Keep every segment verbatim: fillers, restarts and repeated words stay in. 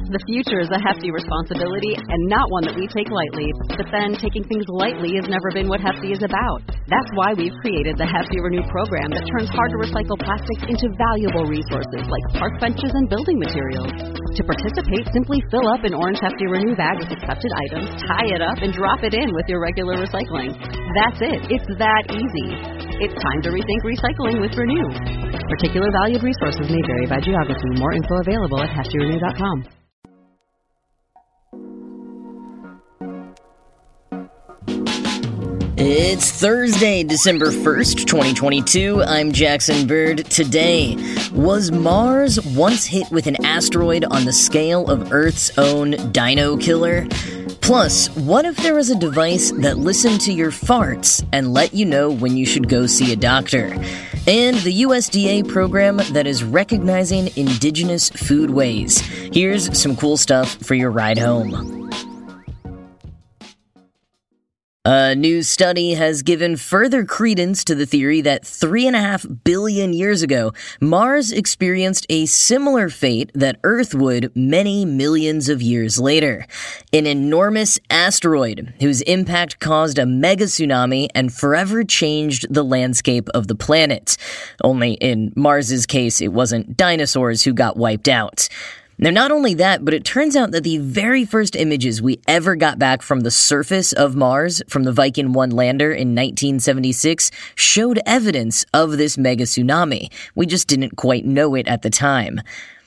The future is a hefty responsibility and not one that we take lightly. But then, taking things lightly has never been what Hefty is about. That's why we've created the Hefty Renew program that turns hard-to-recycle plastics into valuable resources like park benches and building materials. To participate, simply fill up an orange Hefty Renew bag with accepted items, tie it up, and drop it in with your regular recycling. That's it. It's that easy. It's time to rethink recycling with Renew. Particular valued resources may vary by geography. More info available at hefty renew dot com. It's Thursday, December first, twenty twenty-two. I'm Jackson Bird. Today, was Mars once hit with an asteroid on the scale of Earth's own Dino Killer? Plus, what if there was a device that listened to your farts and let you know when you should go see a doctor? And the U S D A program that is recognizing indigenous foodways. Here's some cool stuff for your ride home. A new study has given further credence to the theory that three and a half billion years ago, Mars experienced a similar fate that Earth would many millions of years later. An enormous asteroid whose impact caused a mega tsunami and forever changed the landscape of the planet. Only in Mars's case, it wasn't dinosaurs who got wiped out. Now, not only that, but it turns out that the very first images we ever got back from the surface of Mars from the Viking one lander in nineteen seventy-six showed evidence of this mega tsunami. We just didn't quite know it at the time.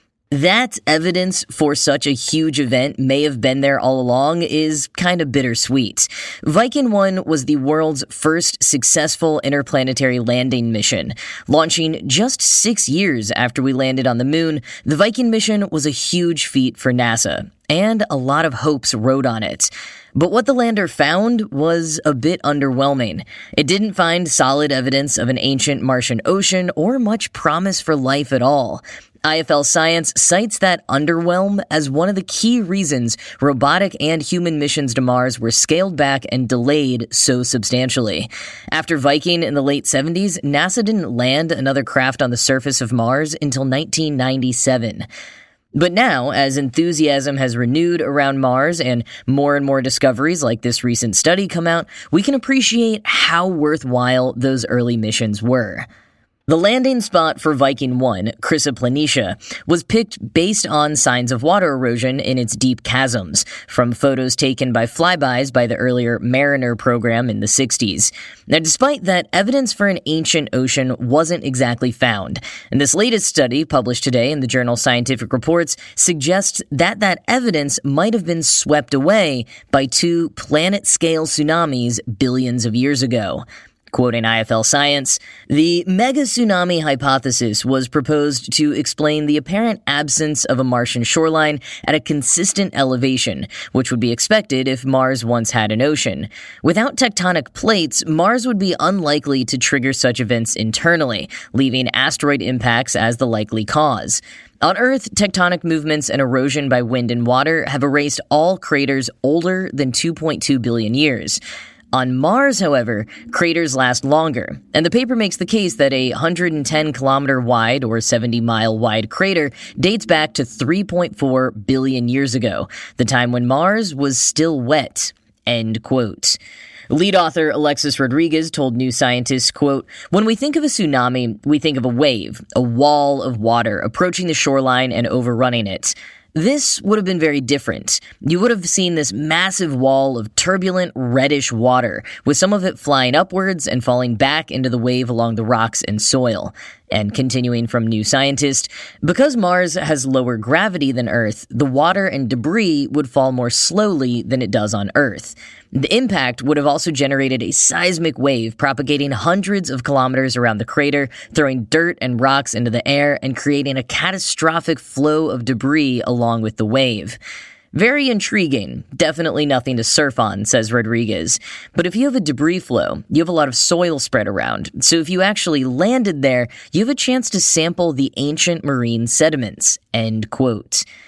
That evidence for such a huge event may have been there all along is kind of bittersweet. Viking one was the world's first successful interplanetary landing mission. Launching just six years after we landed on the moon, the Viking mission was a huge feat for NASA, and a lot of hopes rode on it. But what the lander found was a bit underwhelming. It didn't find solid evidence of an ancient Martian ocean or much promise for life at all. I F L Science cites that underwhelm as one of the key reasons robotic and human missions to Mars were scaled back and delayed so substantially. After Viking in the late seventies, NASA didn't land another craft on the surface of Mars until nineteen ninety-seven. But now, as enthusiasm has renewed around Mars and more and more discoveries like this recent study come out, we can appreciate how worthwhile those early missions were. The landing spot for Viking one, Chrysa Planitia, was picked based on signs of water erosion in its deep chasms, from photos taken by flybys by the earlier Mariner program in the sixties. Now, despite that, evidence for an ancient ocean wasn't exactly found, and this latest study, published today in the journal Scientific Reports, suggests that that evidence might have been swept away by two planet-scale tsunamis billions of years ago. Quoting I F L Science, the mega tsunami hypothesis was proposed to explain the apparent absence of a Martian shoreline at a consistent elevation, which would be expected if Mars once had an ocean. Without tectonic plates, Mars would be unlikely to trigger such events internally, leaving asteroid impacts as the likely cause. On Earth, tectonic movements and erosion by wind and water have erased all craters older than two point two billion years. On Mars, however, craters last longer, and the paper makes the case that a one hundred ten kilometer wide or seventy mile wide crater dates back to three point four billion years ago, the time when Mars was still wet. End quote. Lead author Alexis Rodriguez told New Scientist, quote, "When we think of a tsunami, we think of a wave, a wall of water approaching the shoreline and overrunning it. This would have been very different. You would have seen this massive wall of turbulent, reddish water, with some of it flying upwards and falling back into the wave along the rocks and soil." And continuing from New Scientist, because Mars has lower gravity than Earth, the water and debris would fall more slowly than it does on Earth. The impact would have also generated a seismic wave propagating hundreds of kilometers around the crater, throwing dirt and rocks into the air and creating a catastrophic flow of debris along with the wave. Very intriguing. Definitely nothing to surf on, says Rodriguez. But if you have a debris flow, you have a lot of soil spread around. So if you actually landed there, you have a chance to sample the ancient marine sediments. End quote.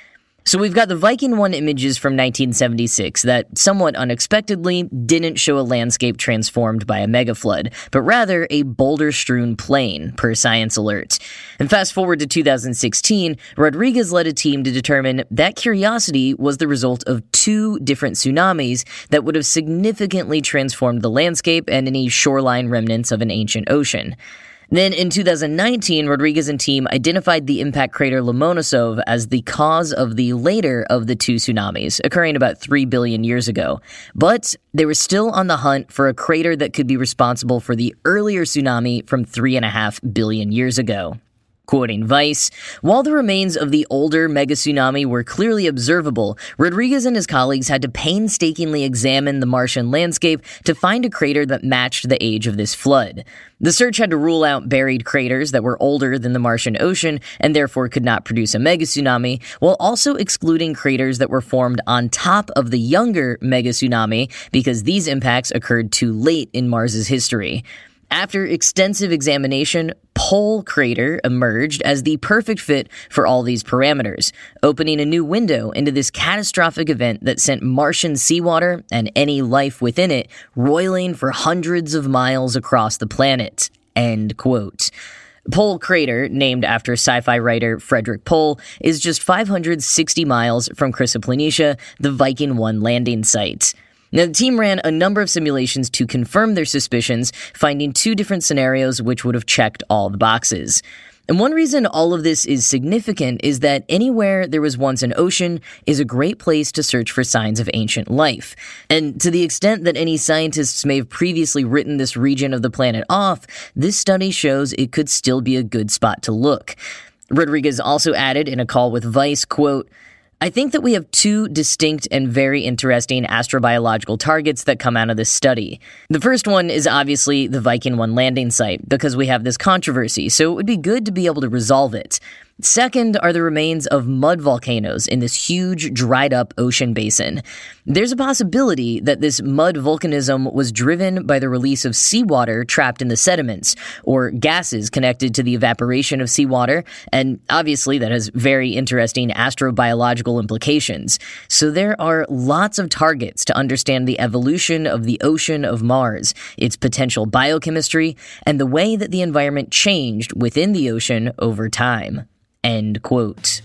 So we've got the Viking one images from nineteen seventy-six that, somewhat unexpectedly, didn't show a landscape transformed by a megaflood, but rather a boulder-strewn plain, per Science Alert. And fast forward to two thousand sixteen, Rodriguez led a team to determine that Curiosity was the result of two different tsunamis that would have significantly transformed the landscape and any shoreline remnants of an ancient ocean. Then in two thousand nineteen, Rodriguez and team identified the impact crater Lomonosov as the cause of the later of the two tsunamis, occurring about three billion years ago. But they were still on the hunt for a crater that could be responsible for the earlier tsunami from three point five billion years ago. Quoting Vice, while the remains of the older mega tsunami were clearly observable, Rodriguez and his colleagues had to painstakingly examine the Martian landscape to find a crater that matched the age of this flood. The search had to rule out buried craters that were older than the Martian Ocean and therefore could not produce a mega tsunami, while also excluding craters that were formed on top of the younger mega tsunami because these impacts occurred too late in Mars's history. After extensive examination, Pole Crater emerged as the perfect fit for all these parameters, opening a new window into this catastrophic event that sent Martian seawater and any life within it roiling for hundreds of miles across the planet. End quote. Pole Crater, named after sci-fi writer Frederik Pohl, is just five hundred sixty miles from Chrysoplanitia, the Viking one landing site. Now, the team ran a number of simulations to confirm their suspicions, finding two different scenarios which would have checked all the boxes. And one reason all of this is significant is that anywhere there was once an ocean is a great place to search for signs of ancient life. And to the extent that any scientists may have previously written this region of the planet off, this study shows it could still be a good spot to look. Rodriguez also added in a call with Vice, quote, I think that we have two distinct and very interesting astrobiological targets that come out of this study. The first one is obviously the Viking one landing site, because we have this controversy, so it would be good to be able to resolve it. Second are the remains of mud volcanoes in this huge, dried-up ocean basin. There's a possibility that this mud volcanism was driven by the release of seawater trapped in the sediments, or gases connected to the evaporation of seawater, and obviously that has very interesting astrobiological implications. So there are lots of targets to understand the evolution of the ocean of Mars, its potential biochemistry, and the way that the environment changed within the ocean over time. End quote.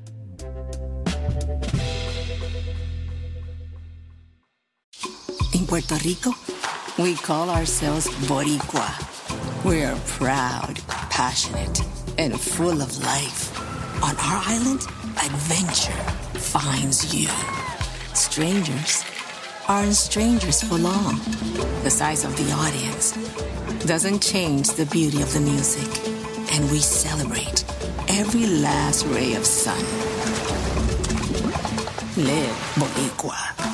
In Puerto Rico, we call ourselves Boricua. We're proud, passionate, and full of life. On our island, adventure finds you. Strangers aren't strangers for long. The size of the audience doesn't change the beauty of the music, and we celebrate every last ray of sun. Live Boricua.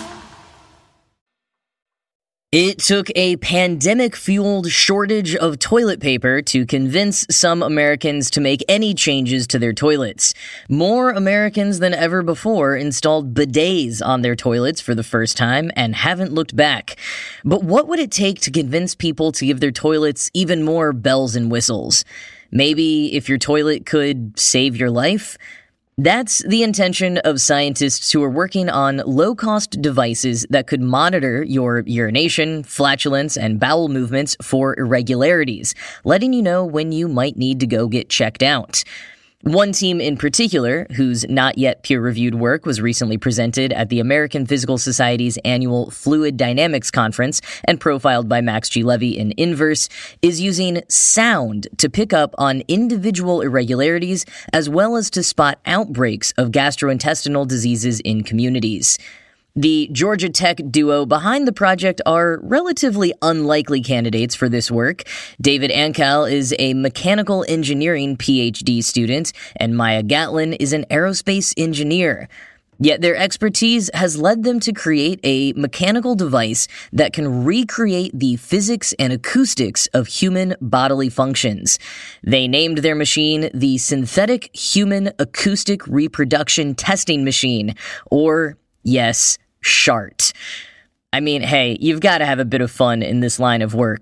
It took a pandemic-fueled shortage of toilet paper to convince some Americans to make any changes to their toilets. More Americans than ever before installed bidets on their toilets for the first time and haven't looked back. But what would it take to convince people to give their toilets even more bells and whistles? Maybe if your toilet could save your life? That's the intention of scientists who are working on low-cost devices that could monitor your urination, flatulence, and bowel movements for irregularities, letting you know when you might need to go get checked out. One team in particular, whose not yet peer-reviewed work was recently presented at the American Physical Society's annual Fluid Dynamics Conference and profiled by Max G. Levy in Inverse, is using sound to pick up on individual irregularities as well as to spot outbreaks of gastrointestinal diseases in communities. The Georgia Tech duo behind the project are relatively unlikely candidates for this work. David Ankal is a mechanical engineering P H D student, and Maya Gatlin is an aerospace engineer. Yet their expertise has led them to create a mechanical device that can recreate the physics and acoustics of human bodily functions. They named their machine the Synthetic Human Acoustic Reproduction Testing Machine, or, yes, SHART. I mean, hey, you've got to have a bit of fun in this line of work.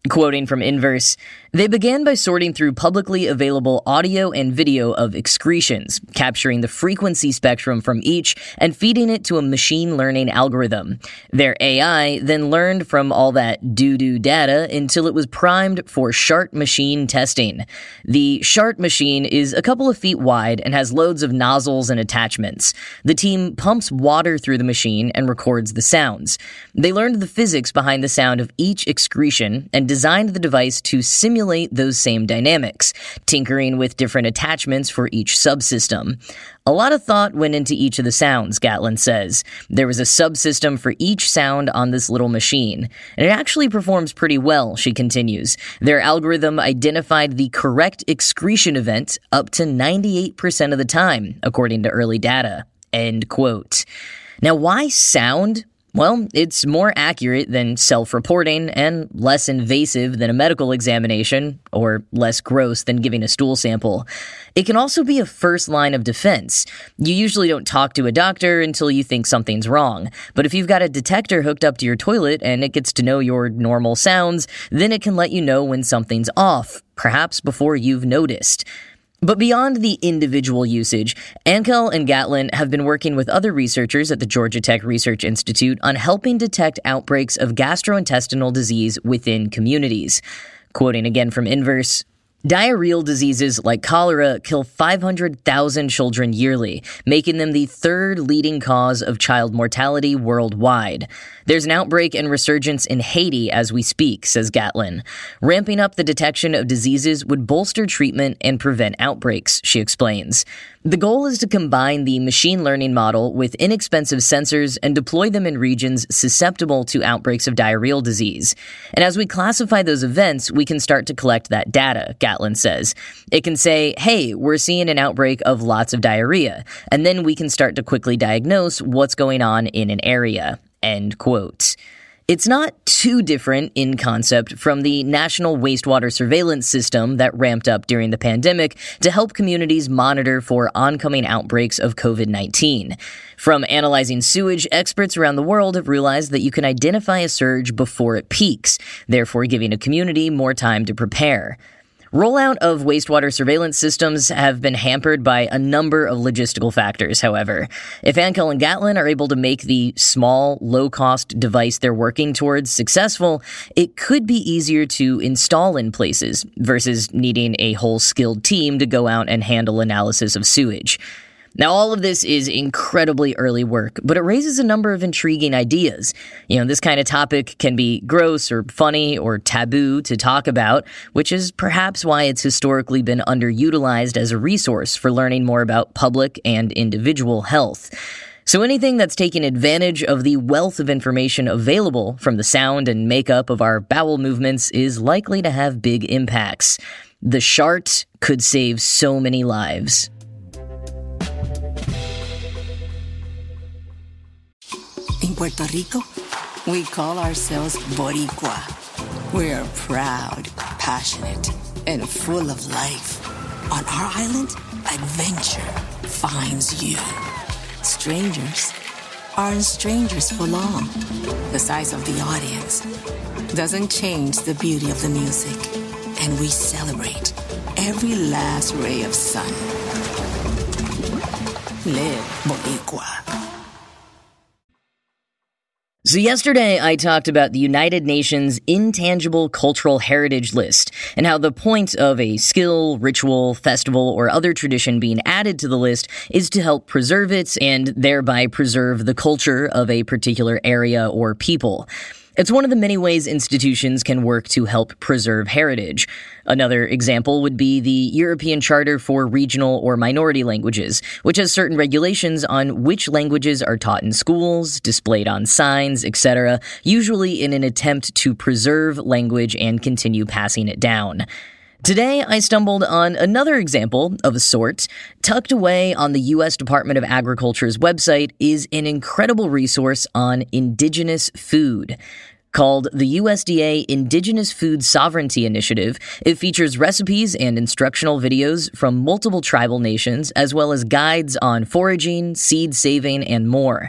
Quoting from Inverse, they began by sorting through publicly available audio and video of excretions, capturing the frequency spectrum from each and feeding it to a machine learning algorithm. Their A I then learned from all that doo-doo data until it was primed for Shart machine testing. The Shart machine is a couple of feet wide and has loads of nozzles and attachments. The team pumps water through the machine and records the sounds. They learned the physics behind the sound of each excretion and designed the device to simulate those same dynamics, tinkering with different attachments for each subsystem. A lot of thought went into each of the sounds, Gatlin says. There was a subsystem for each sound on this little machine, and it actually performs pretty well, she continues. Their algorithm identified the correct excretion event up to ninety-eight percent of the time, according to early data. End quote. Now, why sound? Well, it's more accurate than self-reporting and less invasive than a medical examination, or less gross than giving a stool sample. It can also be a first line of defense. You usually don't talk to a doctor until you think something's wrong, but if you've got a detector hooked up to your toilet and it gets to know your normal sounds, then it can let you know when something's off, perhaps before you've noticed. But beyond the individual usage, Ankel and Gatlin have been working with other researchers at the Georgia Tech Research Institute on helping detect outbreaks of gastrointestinal disease within communities. Quoting again from Inverse, diarrheal diseases like cholera kill five hundred thousand children yearly, making them the third leading cause of child mortality worldwide. There's an outbreak and resurgence in Haiti as we speak, says Gatlin. Ramping up the detection of diseases would bolster treatment and prevent outbreaks, she explains. The goal is to combine the machine learning model with inexpensive sensors and deploy them in regions susceptible to outbreaks of diarrheal disease. And as we classify those events, we can start to collect that data, Gatlin says. It can say, hey, we're seeing an outbreak of lots of diarrhea, and then we can start to quickly diagnose what's going on in an area. End quote. It's not too different in concept from the National Wastewater Surveillance System that ramped up during the pandemic to help communities monitor for oncoming outbreaks of covid nineteen. From analyzing sewage, experts around the world have realized that you can identify a surge before it peaks, therefore giving a community more time to prepare. Rollout of wastewater surveillance systems have been hampered by a number of logistical factors, however. If Ankel and Gatlin are able to make the small, low-cost device they're working towards successful, it could be easier to install in places versus needing a whole skilled team to go out and handle analysis of sewage. Now, all of this is incredibly early work, but it raises a number of intriguing ideas. You know, this kind of topic can be gross or funny or taboo to talk about, which is perhaps why it's historically been underutilized as a resource for learning more about public and individual health. So anything that's taking advantage of the wealth of information available from the sound and makeup of our bowel movements is likely to have big impacts. The Shart could save so many lives. In Puerto Rico, we call ourselves Boricua. We're proud, passionate, and full of life. On our island, adventure finds you. Strangers aren't strangers for long. The size of the audience doesn't change the beauty of the music, and we celebrate every last ray of sun. Live Boricua. So yesterday, I talked about the United Nations Intangible Cultural Heritage List and how the point of a skill, ritual, festival, or other tradition being added to the list is to help preserve it and thereby preserve the culture of a particular area or people. It's one of the many ways institutions can work to help preserve heritage. Another example would be the European Charter for Regional or Minority Languages, which has certain regulations on which languages are taught in schools, displayed on signs, et cetera, usually in an attempt to preserve language and continue passing it down. Today, I stumbled on another example of a sort. Tucked away on the U S Department of Agriculture's website is an incredible resource on indigenous food. Called the U S D A Indigenous Food Sovereignty Initiative, it features recipes and instructional videos from multiple tribal nations, as well as guides on foraging, seed saving, and more.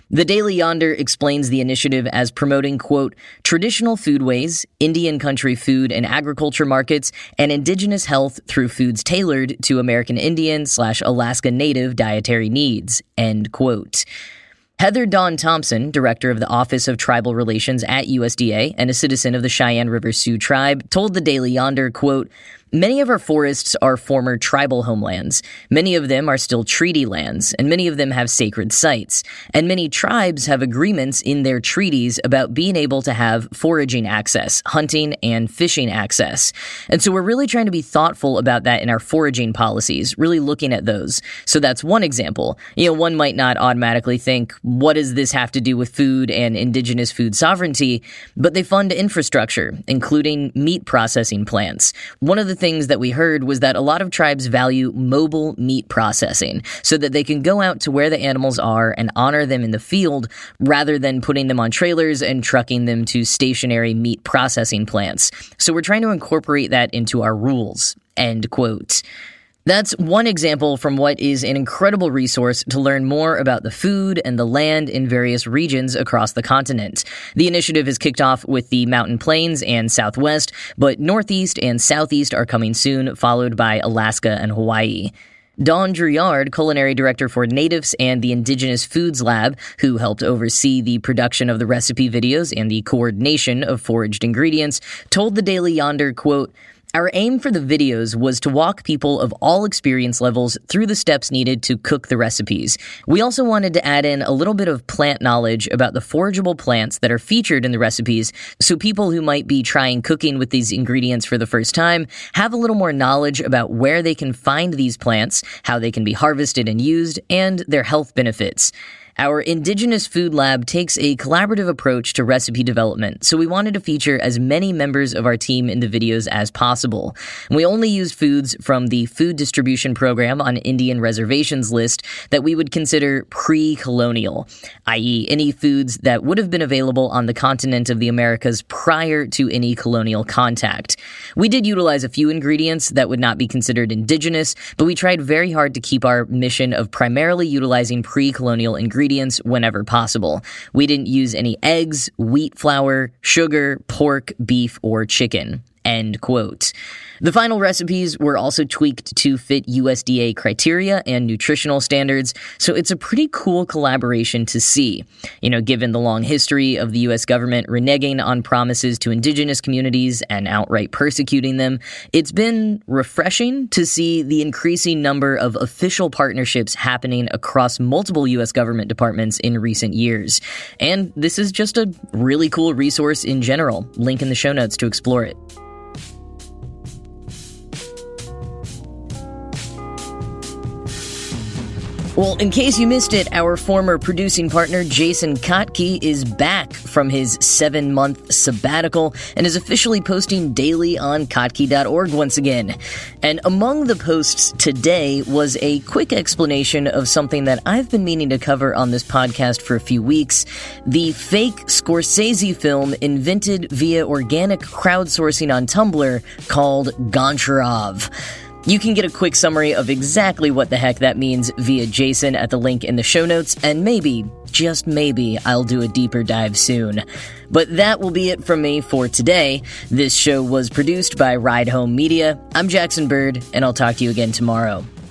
The Daily Yonder explains the initiative as promoting, quote, traditional foodways, Indian country food and agriculture markets, and indigenous health through foods tailored to American Indian slash Alaska Native dietary needs, end quote. Heather Dawn Thompson, director of the Office of Tribal Relations at U S D A and a citizen of the Cheyenne River Sioux tribe, told the Daily Yonder, quote, many of our forests are former tribal homelands. Many of them are still treaty lands, and many of them have sacred sites. And many tribes have agreements in their treaties about being able to have foraging access, hunting, and fishing access. And so we're really trying to be thoughtful about that in our foraging policies, really looking at those. So that's one example. You know, one might not automatically think, what does this have to do with food and indigenous food sovereignty? But they fund infrastructure, including meat processing plants. One of the things that we heard was that a lot of tribes value mobile meat processing so that they can go out to where the animals are and honor them in the field rather than putting them on trailers and trucking them to stationary meat processing plants. So we're trying to incorporate that into our rules, end quote. That's one example from what is an incredible resource to learn more about the food and the land in various regions across the continent. The initiative is kicked off with the Mountain Plains and Southwest, but Northeast and Southeast are coming soon, followed by Alaska and Hawaii. Dawn Drouillard, culinary director for Natives and the Indigenous Foods Lab, who helped oversee the production of the recipe videos and the coordination of foraged ingredients, told the Daily Yonder, quote, our aim for the videos was to walk people of all experience levels through the steps needed to cook the recipes. We also wanted to add in a little bit of plant knowledge about the forageable plants that are featured in the recipes, so people who might be trying cooking with these ingredients for the first time have a little more knowledge about where they can find these plants, how they can be harvested and used, and their health benefits. Our Indigenous Food Lab takes a collaborative approach to recipe development, so we wanted to feature as many members of our team in the videos as possible. We only used foods from the Food Distribution Program on Indian Reservations list that we would consider pre-colonial, that is any foods that would have been available on the continent of the Americas prior to any colonial contact. We did utilize a few ingredients that would not be considered indigenous, but we tried very hard to keep our mission of primarily utilizing pre-colonial ingredients whenever possible. We didn't use any eggs, wheat flour, sugar, pork, beef, or chicken. End quote. The final recipes were also tweaked to fit U S D A criteria and nutritional standards, so it's a pretty cool collaboration to see. You know, given the long history of the U S government reneging on promises to indigenous communities and outright persecuting them, it's been refreshing to see the increasing number of official partnerships happening across multiple U S government departments in recent years. And this is just a really cool resource in general. Link in the show notes to explore it. Well, in case you missed it, our former producing partner, Jason Kotke, is back from his seven-month sabbatical and is officially posting daily on kotke dot org once again. And among the posts today was a quick explanation of something that I've been meaning to cover on this podcast for a few weeks, the fake Scorsese film invented via organic crowdsourcing on Tumblr called Goncharov. You can get a quick summary of exactly what the heck that means via Jason at the link in the show notes, and maybe, just maybe, I'll do a deeper dive soon. But that will be it from me for today. This show was produced by Ride Home Media. I'm Jackson Bird, and I'll talk to you again tomorrow.